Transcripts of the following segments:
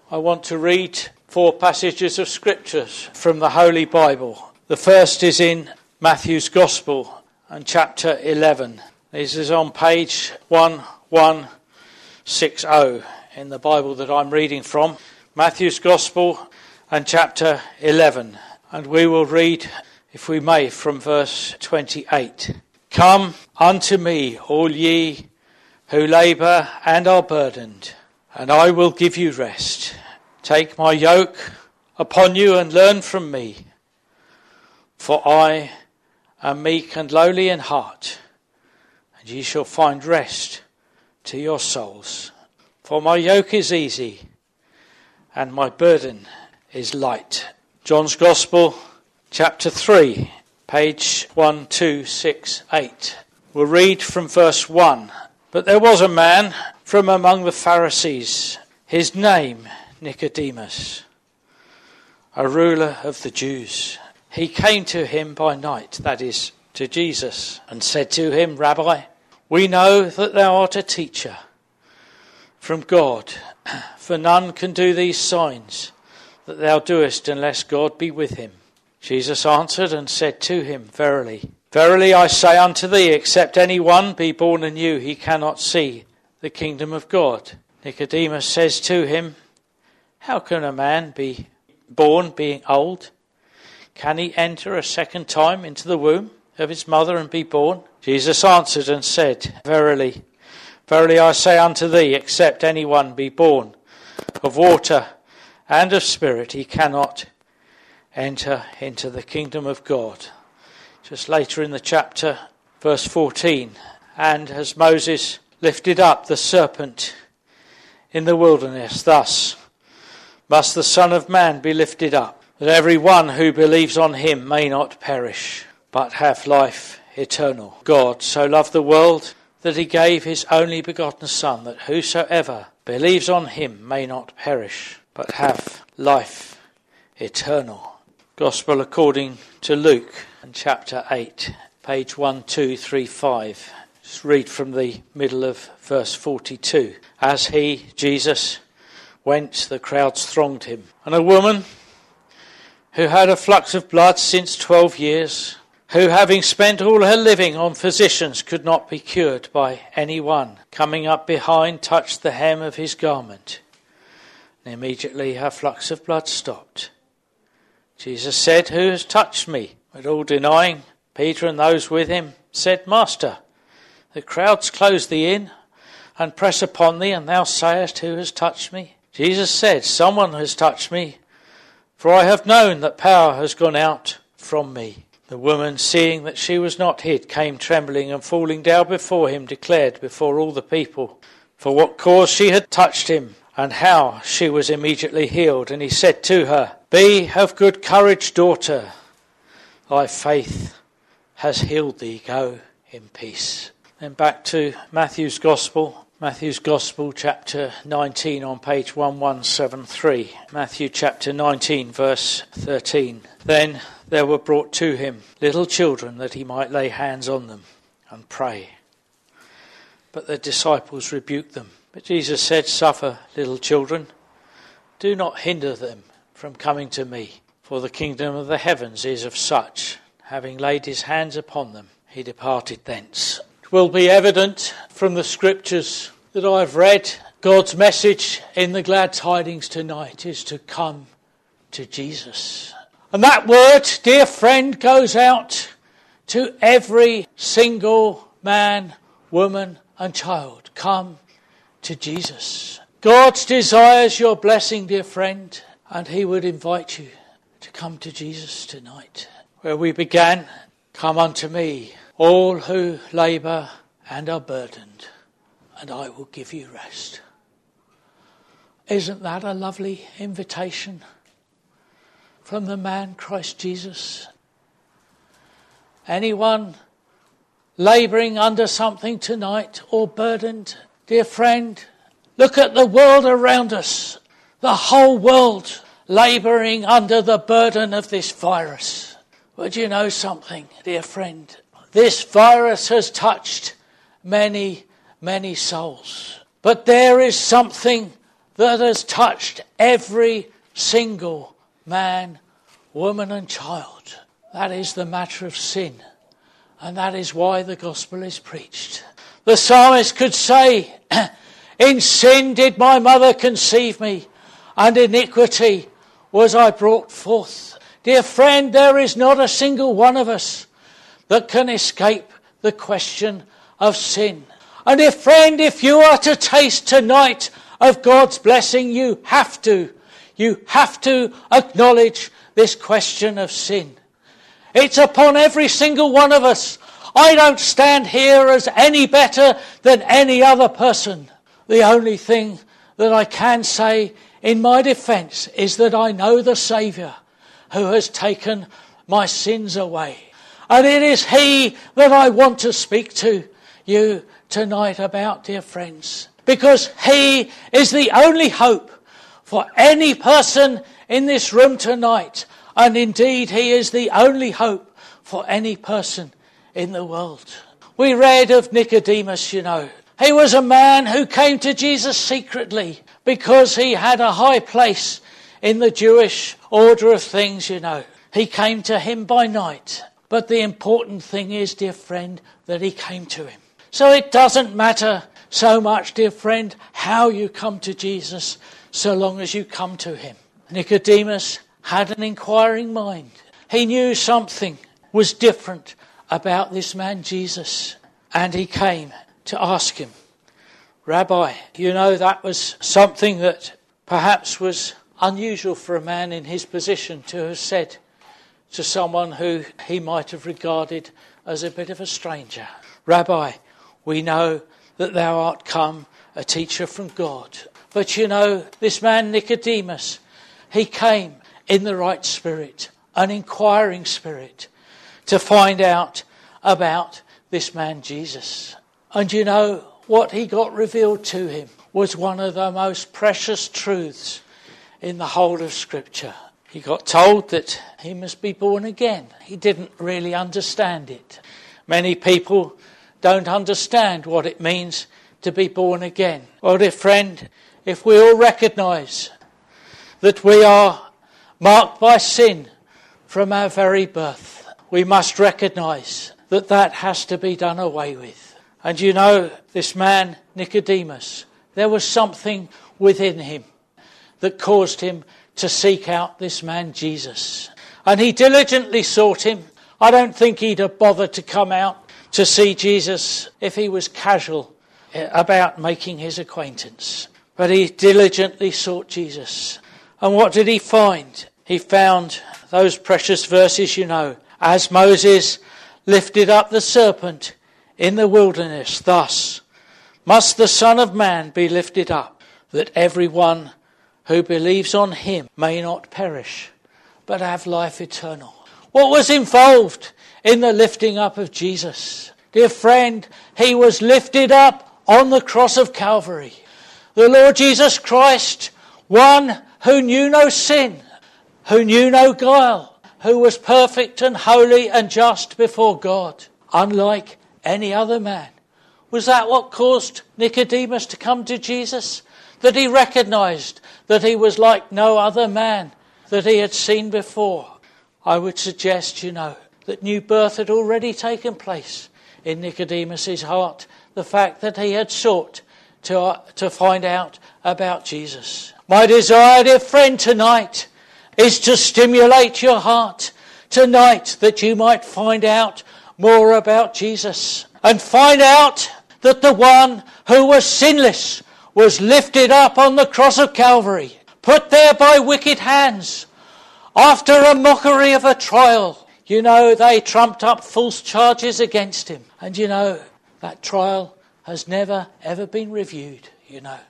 I want to read 4 passages of scriptures from the Holy Bible. The first is in Matthew's Gospel and chapter 11. This is on page 1160 in the Bible that I'm reading from. Matthew's Gospel and chapter 11. And we will read, if we may, from verse 28. Come unto me, all ye who labour and are burdened, and I will give you rest. Take my yoke upon you and learn from me, for I am meek and lowly in heart, and ye shall find rest to your souls. For my yoke is easy, and my burden is light. John's Gospel, chapter 3, page 1268. We'll read from verse 1. But there was a man from among the Pharisees, his name Nicodemus, a ruler of the Jews. He came to him by night, that is, to Jesus, and said to him, Rabbi, we know that thou art a teacher from God, for none can do these signs that thou doest unless God be with him. Jesus answered and said to him, Verily, verily I say unto thee, except any one be born anew, he cannot see the kingdom of God. Nicodemus says to him, How can a man be born being old? Can he enter a second time into the womb of his mother and be born? Jesus answered and said, Verily, verily I say unto thee, except any one be born of water and of spirit, he cannot enter into the kingdom of God. Just later in the chapter, verse 14, and as Moses lifted up the serpent in the wilderness, thus must the Son of Man be lifted up, that every one who believes on him may not perish, but have life eternal. God so loved the world that he gave his only begotten Son, that whosoever believes on him may not perish, but have life eternal. Gospel according to Luke, and chapter 8, page 1235. Just read from the middle of verse 42. As he, Jesus, went, the crowds thronged him. And a woman who had a flux of blood since 12 years, who having spent all her living on physicians could not be cured by any one, coming up behind, touched the hem of his garment. And immediately her flux of blood stopped. Jesus said, Who has touched me? But all denying, Peter and those with him said, Master, the crowds close thee in and press upon thee, and thou sayest, Who has touched me? Jesus said, Someone has touched me, for I have known that power has gone out from me. The woman, seeing that she was not hid, came trembling and falling down before him, declared before all the people for what cause she had touched him, and how she was immediately healed. And he said to her, Be of good courage, daughter, thy faith has healed thee. Go in peace. Then back to Matthew's Gospel, chapter 19 on page 1173. Matthew chapter 19, verse 13. Then there were brought to him little children, that he might lay hands on them and pray. But the disciples rebuked them. But Jesus said, Suffer little children, do not hinder them from coming to me, for the kingdom of the heavens is of such. Having laid his hands upon them, he departed thence. It will be evident from the scriptures that I've read, God's message in the glad tidings tonight is to come to Jesus. And that word, dear friend, goes out to every single man, woman and child. Come to Jesus. God desires your blessing, dear friend, and he would invite you to come to Jesus tonight. Where we began, Come unto me, all who labour and are burdened, and I will give you rest. Isn't that a lovely invitation from the man Christ Jesus? Anyone labouring under something tonight or burdened, dear friend, look at the world around us. The whole world labouring under the burden of this virus. Would you know something, dear friend? This virus has touched many, many souls. But there is something that has touched every single man, woman and child. That is the matter of sin. And that is why the gospel is preached. The psalmist could say, in sin did my mother conceive me, and iniquity was I brought forth. Dear friend, there is not a single one of us that can escape the question of sin. And if you are to taste tonight of God's blessing, you have to acknowledge this question of sin. It's upon every single one of us. I don't stand here as any better than any other person. The only thing that I can say in my defence is that I know the Saviour who has taken my sins away. And it is He that I want to speak to you tonight about, dear friends. Because He is the only hope for any person in this room tonight. And indeed, He is the only hope for any person in the world. We read of Nicodemus, you know. He was a man who came to Jesus secretly because he had a high place in the Jewish order of things, you know. He came to Him by night. But the important thing is, dear friend, that He came to him. So it doesn't matter so much, dear friend, how you come to Jesus, so long as you come to Him. Nicodemus had an inquiring mind. He knew something was different about this man Jesus. And he came to ask Him, Rabbi, you know, that was something that perhaps was unusual for a man in his position to have said to someone who he might have regarded as a bit of a stranger. Rabbi, we know that thou art come a teacher from God. But you know, this man Nicodemus, he came in the right spirit, an inquiring spirit, to find out about this man Jesus. And you know, what he got revealed to him was one of the most precious truths in the whole of Scripture. He got told that he must be born again. He didn't really understand it. Many people don't understand what it means to be born again. Well, dear friend, if we all recognise that we are marked by sin from our very birth, we must recognise that that has to be done away with. And you know, this man, Nicodemus, there was something within him that caused him to seek out this man Jesus. And he diligently sought him. I don't think he'd have bothered to come out to see Jesus if he was casual about making his acquaintance. But he diligently sought Jesus. And what did he find? He found those precious verses, you know. As Moses lifted up the serpent in the wilderness, thus must the Son of Man be lifted up, that everyone who believes on Him may not perish, but have life eternal. What was involved in the lifting up of Jesus? Dear friend, He was lifted up on the cross of Calvary. The Lord Jesus Christ, one who knew no sin, who knew no guile, who was perfect and holy and just before God, unlike any other man. Was that what caused Nicodemus to come to Jesus? That he recognised that he was like no other man that he had seen before? I would suggest, you know, that new birth had already taken place in Nicodemus's heart. The fact that he had sought to find out about Jesus. My desire, dear friend, tonight is to stimulate your heart tonight, that you might find out more about Jesus and find out that the one who was sinless was lifted up on the cross of Calvary, put there by wicked hands after a mockery of a trial. You know, they trumped up false charges against him. And you know, that trial has never ever been reviewed, you know.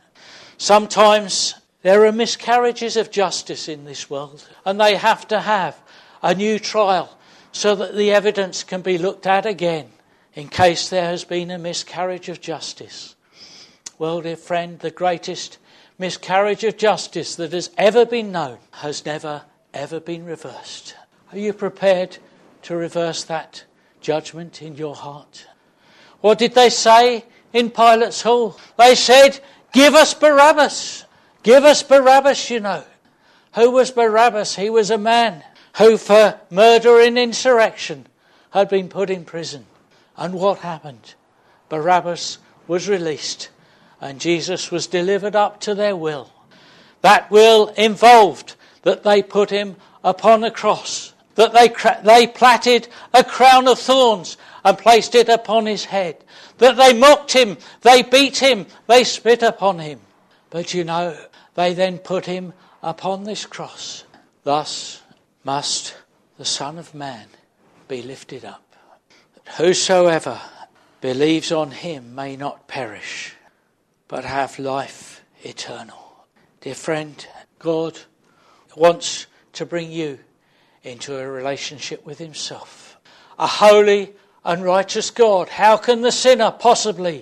Sometimes there are miscarriages of justice in this world, and they have to have a new trial so that the evidence can be looked at again in case there has been a miscarriage of justice. Well, dear friend, the greatest miscarriage of justice that has ever been known has never ever been reversed. Are you prepared to reverse that judgment in your heart? What did they say in Pilate's hall? They said, "Give us Barabbas. Give us Barabbas, you know. Who was Barabbas? He was a man who for murder and insurrection had been put in prison. And what happened? Barabbas was released and Jesus was delivered up to their will. That will involved that they put him upon a cross, that they plaited a crown of thorns and placed it upon his head, that they mocked him, they beat him, they spit upon him. But you know, they then put him upon this cross. Thus must the Son of Man be lifted up, that whosoever believes on him may not perish, but have life eternal. Dear friend, God wants to bring you into a relationship with himself. A holy and righteous God. How can the sinner possibly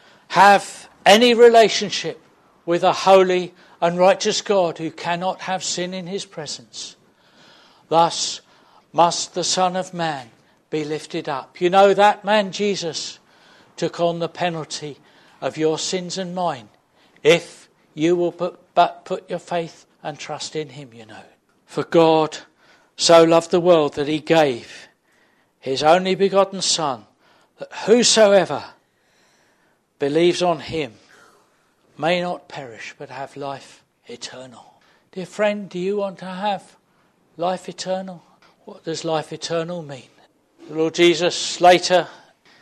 have any relationship with a holy and righteous God who cannot have sin in his presence? Thus must the Son of Man be lifted up. You know, that man Jesus took on the penalty of your sins and mine if you will but put your faith and trust in him, you know. For God so loved the world that he gave his only begotten Son, that whosoever believes on him may not perish but have life eternal. Dear friend, do you want to have life eternal? What does life eternal mean? The Lord Jesus later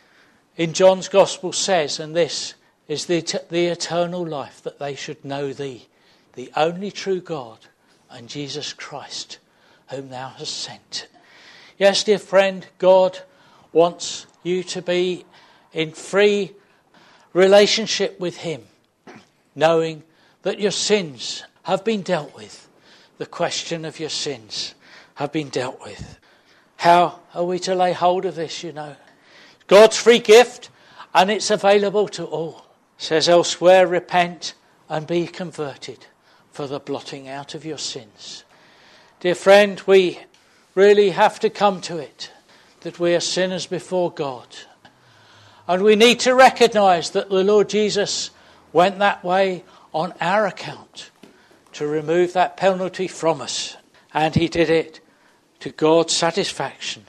in John's Gospel says, and this is the eternal life, that they should know thee, the only true God, and Jesus Christ, whom thou hast sent. Yes, dear friend, God wants you to be in free relationship with him, knowing that your sins have been dealt with. The question of your sins have been dealt with. How are we to lay hold of this, you know? God's free gift, and it's available to all. It says elsewhere, repent and be converted for the blotting out of your sins. Dear friend, we really have to come to it, that we are sinners before God. And we need to recognise that the Lord Jesus went that way on our account to remove that penalty from us. And he did it to God's satisfaction.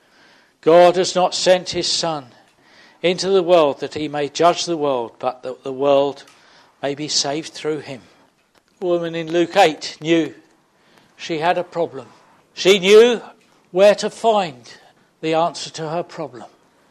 God has not sent his Son into the world that he may judge the world, but that the world may be saved through him. The woman in Luke 8 knew she had a problem. She knew where to find the answer to her problem.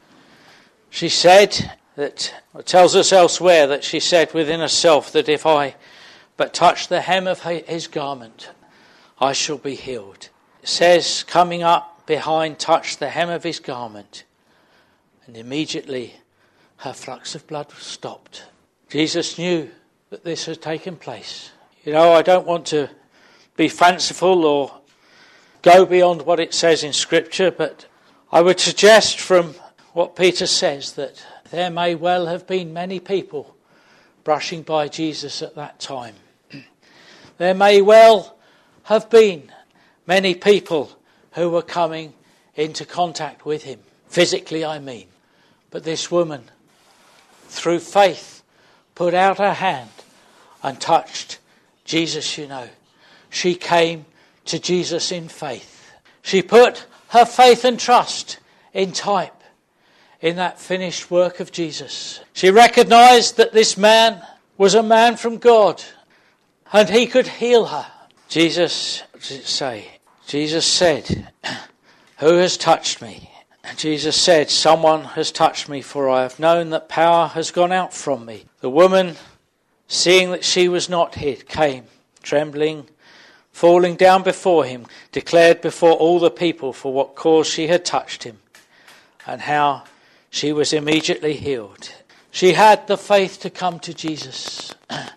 She said that, it tells us elsewhere that she said within herself that if I but touch the hem of his garment, I shall be healed. It says, coming up behind, touched the hem of his garment, and immediately her flux of blood stopped. Jesus knew that this had taken place. You know, I don't want to be fanciful or go beyond what it says in Scripture, but I would suggest from what Peter says that there may well have been many people brushing by Jesus at that time. There may well have been many people who were coming into contact with him. Physically, I mean. But this woman, through faith, put out her hand and touched Jesus, you know. She came to Jesus in faith. She put her faith and trust in type in that finished work of Jesus. She recognised that this man was a man from God and he could heal her. Jesus, what does it say? Jesus said, who has touched me? And Jesus said, someone has touched me, for I have known that power has gone out from me. The woman, seeing that she was not hid, came, trembling, falling down before him, declared before all the people for what cause she had touched him, and how she was immediately healed. She had the faith to come to Jesus.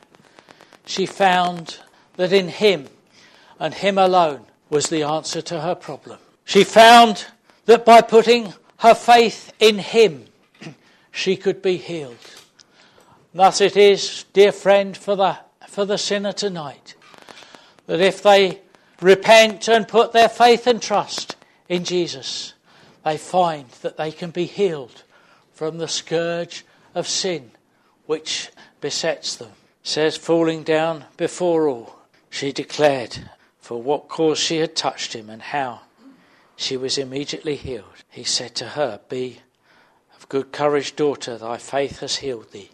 She found that in him and him alone was the answer to her problem. She found that by putting her faith in him, she could be healed. Thus it is, dear friend, for the sinner tonight, that if they repent and put their faith and trust in Jesus, they find that they can be healed from the scourge of sin which besets them. says, falling down before all, she declared for what cause she had touched him and how she was immediately healed. He said to her, "Be of good courage, daughter, thy faith has healed thee.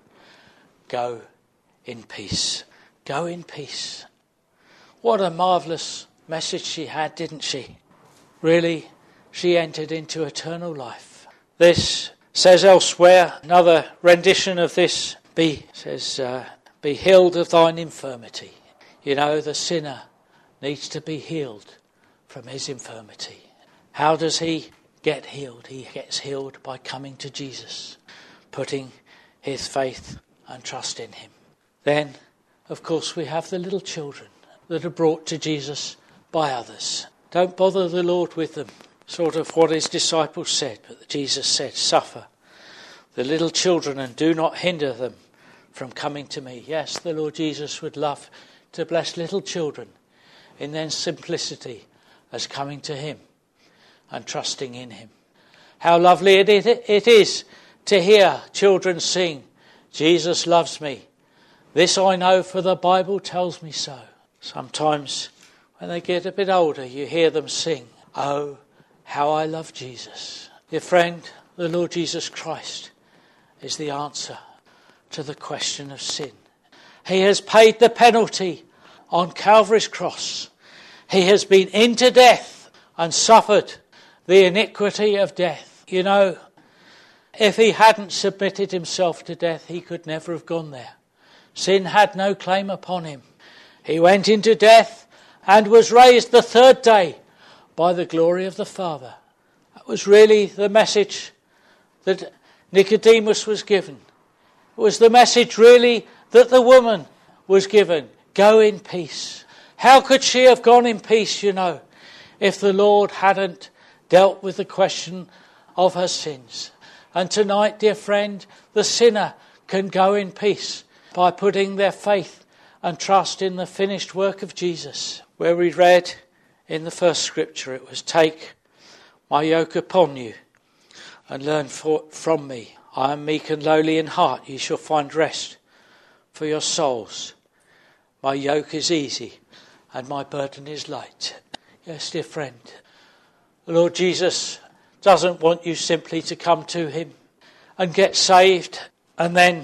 Go in peace." Go in peace. What a marvellous message she had, didn't she? Really, she entered into eternal life. This says elsewhere, another rendition of this, be healed of thine infirmity. You know, the sinner needs to be healed from his infirmity. How does he get healed? He gets healed by coming to Jesus, putting his faith and trust in him. Then, of course, we have the little children that are brought to Jesus by others. Don't bother the Lord with them. Sort of what his disciples said, but Jesus said, "Suffer the little children and do not hinder them from coming to me." Yes, the Lord Jesus would love to bless little children in their simplicity as coming to him and trusting in him. How lovely it is to hear children sing, "Jesus loves me. This I know, for the Bible tells me so." Sometimes when they get a bit older, you hear them sing, "Oh, how I love Jesus." Dear friend, the Lord Jesus Christ is the answer to the question of sin. He has paid the penalty on Calvary's cross. He has been into death and suffered the iniquity of death. You know, if he hadn't submitted himself to death, he could never have gone there. Sin had no claim upon him. He went into death and was raised the third day by the glory of the Father. That was really the message that Nicodemus was given. It was the message really that the woman was given. Go in peace. How could she have gone in peace, you know, if the Lord hadn't dealt with the question of her sins? And tonight, dear friend, the sinner can go in peace by putting their faith and trust in the finished work of Jesus. Where we read in the first scripture, it was, "Take my yoke upon you and learn from me. I am meek and lowly in heart. Ye shall find rest for your souls. My yoke is easy and my burden is light." Yes, dear friend, the Lord Jesus doesn't want you simply to come to him and get saved and then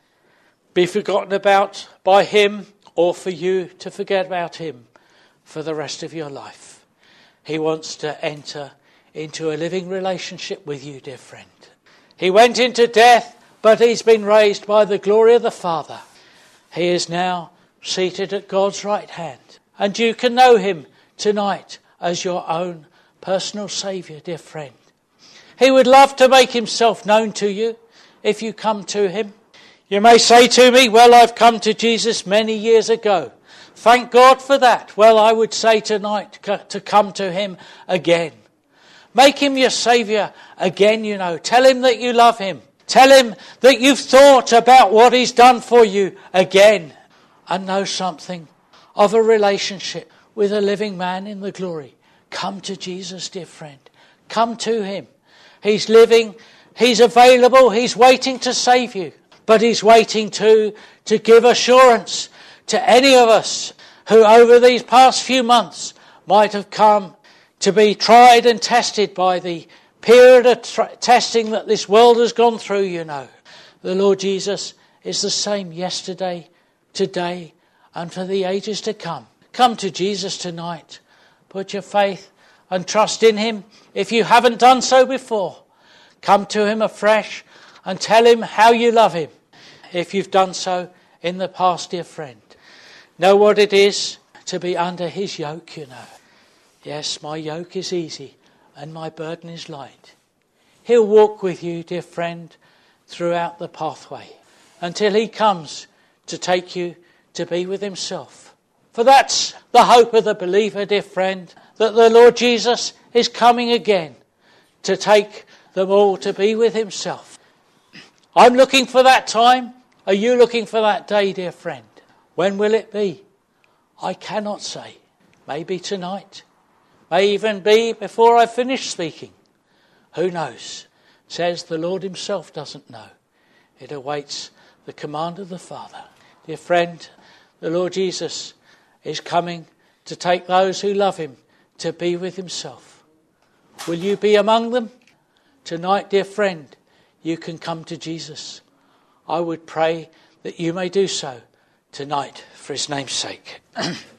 be forgotten about by him, or for you to forget about him for the rest of your life. He wants to enter into a living relationship with you, dear friend. He went into death, but he's been raised by the glory of the Father. He is now seated at God's right hand. And you can know him tonight as your own personal Saviour, dear friend. He would love to make himself known to you if you come to him. You may say to me, "Well, I've come to Jesus many years ago." Thank God for that. Well, I would say tonight to come to him again. Make him your Saviour again, you know. Tell him that you love him. Tell him that you've thought about what he's done for you again. And know something of a relationship with a living man in the glory. Come to Jesus, dear friend. Come to him. He's living. He's available. He's waiting to save you. But he's waiting to give assurance to any of us who over these past few months might have come to be tried and tested by the period of testing that this world has gone through, you know. The Lord Jesus is the same yesterday, today, and for the ages to come. Come to Jesus tonight. Put your faith and trust in him. If you haven't done so before, come to him afresh and tell him how you love him. If you've done so in the past, dear friend, know what it is to be under his yoke, you know. Yes, my yoke is easy and my burden is light. He'll walk with you, dear friend, throughout the pathway until he comes to take you to be with himself. For that's the hope of the believer, dear friend, that the Lord Jesus is coming again to take them all to be with himself. I'm looking for that time. Are you looking for that day, dear friend? When will it be? I cannot say. Maybe tonight. May even be before I finish speaking. Who knows? Says the Lord himself doesn't know. It awaits the command of the Father. Dear friend, the Lord Jesus is coming to take those who love him to be with himself. Will you be among them? Tonight, dear friend, you can come to Jesus. I would pray that you may do so tonight for his name's sake.